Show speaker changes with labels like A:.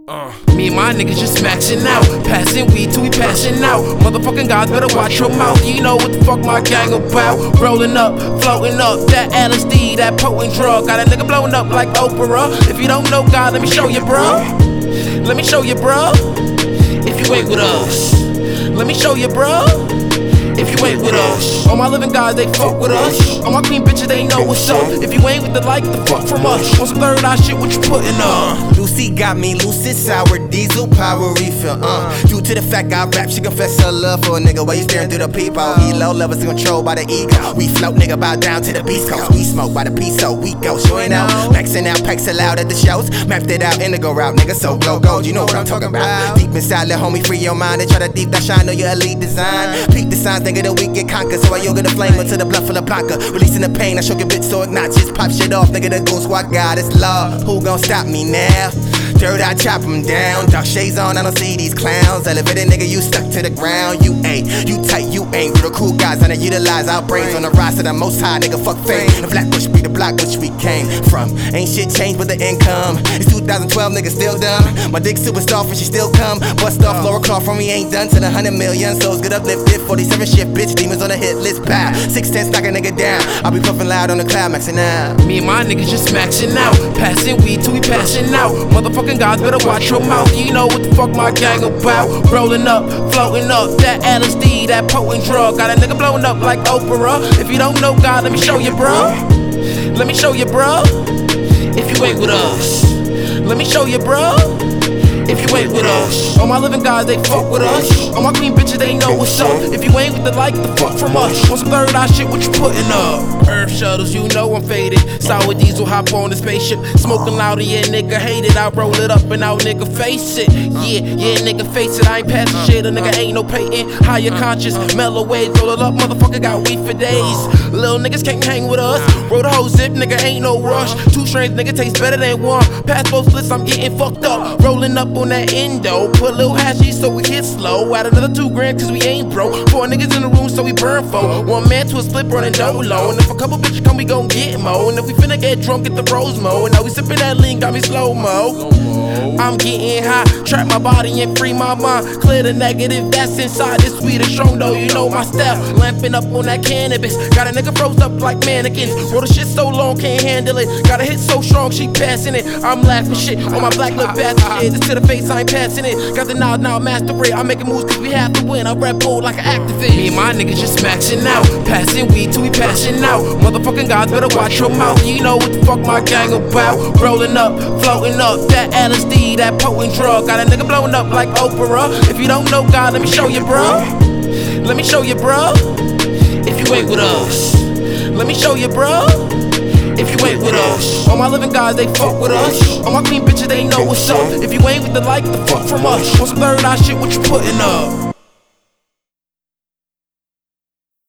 A: Me and my niggas just maxing out, passing weed till we passing out. Motherfucking guys better watch your mouth. You know what the fuck my gang about. Rolling up, floating up, that LSD, that potent drug. Got a nigga blowing up like Oprah. If you don't know God, let me show you, bro. Let me show you, bro. If you ain't with us, let me show you, bro. If you ain't with us, all my living guys, they fuck with us. All my queen bitches, they know what's up. If you ain't with the like, the fuck from us. On some third eye shit, what you putting up?
B: Lucy got me lucid, sour diesel, power refill, Due to the fact I rap, she confess her love for a nigga while you staring through the peephole. He low levels controlled by the ego. We float, nigga, bow down to the beast coast. We smoke by the piece, so we go. Showing out, maxing out, packs allowed at the shows. Mapped it out, indigo route, nigga, so glow gold. You know what I'm talking about. Deep inside, let homie free your mind and try to deep that shine on your elite design. Peak the signs, nigga, the weak get conquered. So I yoga the flame into the bluff full of Blanca. Releasing the pain, I shook a bit so it not just pop shit off, nigga, the goon squad God is love. Who gon' stop me now? Dirt, I chop them down. Dark shades on, I don't see these clowns. Elevated nigga, you stuck to the ground. You ain't, you tight, you ain't. We're the cool guys, underutilize our brains. On the rise to the most high, nigga, fuck fame. The Flatbush be the block which we came from. Ain't shit changed but the income. It's 2012, nigga, still dumb. My dick superstar, for she still come. Bust off Laura Claw from me, ain't done till 100 million. Souls get uplifted, 47 shit, bitch. Demons on the hit list, pow. 610, knock a nigga down. I'll be puffing loud on the cloud, maxing out.
A: Me and my niggas just maxing out, passing weed till we passing out. Motherfucking guys better watch your mouth. You know what the fuck my gang about. Rolling up, floating up, that LSD, that potent drug. Got a nigga blowing up like Oprah. If you don't know God, let me show you, bro. Let me show you, bro. If you ain't with us, let me show you, bro. If you ain't with us, all my living guys, they fuck with us. All my queen bitches, they know what's up. If you ain't with the like, the fuck from us. On some third eye shit, what you putting up? Earth shuttles, you know I'm faded. Sour diesel, hop on the spaceship. Smoking louder, yeah, nigga hate it. I roll it up and out, nigga face it. Yeah, nigga face it. I ain't passing shit, a nigga ain't no painting. Higher conscious, mellow waves, roll it up, motherfucker got weed for days. Little niggas can't hang with us. Roll the whole zip, nigga ain't no rush. Two strains, nigga taste better than one. Pass both splits, I'm getting fucked up. Rolling up on that endo, put a little hashy so we hit slow. Add another 2 grand cause we ain't broke. 4 niggas in the room so we burn 4. 1 man to a split running dolo. And if a couple bitches come we gon' get mo. And if we finna get drunk at the Rosemo. And now we sippin' that lean got me slow-mo. I'm getting high, trap my body and free my mind. Clear the negative that's inside this sweet and strong though, you know my style. Lamping up on that cannabis, got a nigga froze up like mannequins. Roll the shit so long, can't handle it. Got a hit so strong, she passing it. I'm laughing shit on my black lip bastard shit. This to the face, I ain't passing it. Got the nod now, master it. I'm making moves cause we have to win. I rap bold like an activist. Me and my niggas just maxing out, passing weed till we passing out. Motherfucking guys better watch your mouth. You know what the fuck my gang about. Rolling up, floating up, that LSD, that potent drug. Got a nigga blowing up like Oprah. If you don't know God, let me show you, bro. Let me show you, bro. If you ain't with us, let me show you, bro. If you ain't with us, all my living guys, they fuck with us. All my queen bitches, they know what's up. If you ain't with the like, the fuck from us. On some third eye shit, what you putting up?